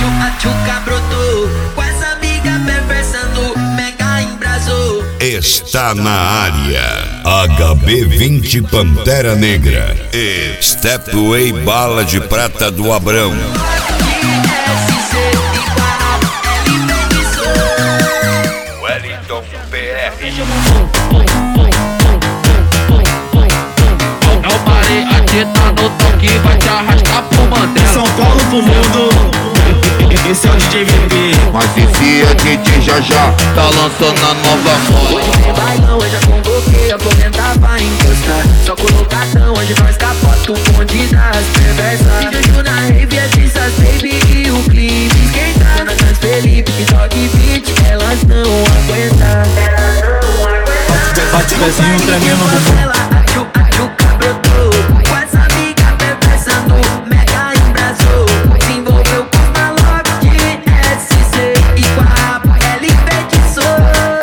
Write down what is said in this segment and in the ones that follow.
a tchuca brotou, com as amigas perversando, mega embrasou. Está na área HB20 Pantera Negra e Stepway Bala de Prata do Abrão. Wellington PR. Eu parei aqui, tá no toque, vai te arrastar pro Mandela. São Paulo pro mundo, esse é o DJ VP. Mas esse é DJ já tá lançando a nova moda. Hoje tem bailão, eu já convoquei, eu comentar pra encostar. Só colocação, hoje nós capota o bonde das perversas. Se Juju na rave, é Pissas Baby e o clipe esquentar. Nas Felipe, TikTok beat, elas não aguentam. Bate pezinho tremendo no bumbum. A tchuca brotou, com as amigas perversando, mega embrasou. Se envolveu com os malocos de SC e com a rapa ela enfeitiçou.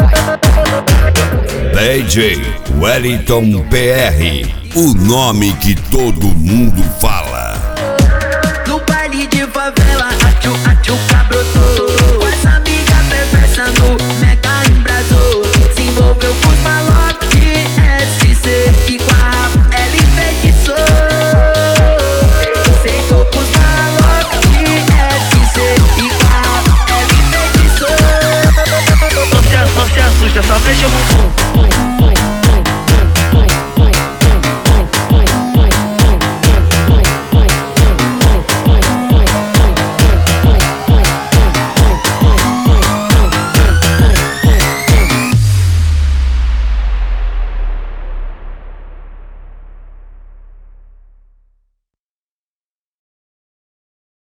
DJ Wellington PR, o nome que todo mundo fala. No baile de favela, a tchuca brotou.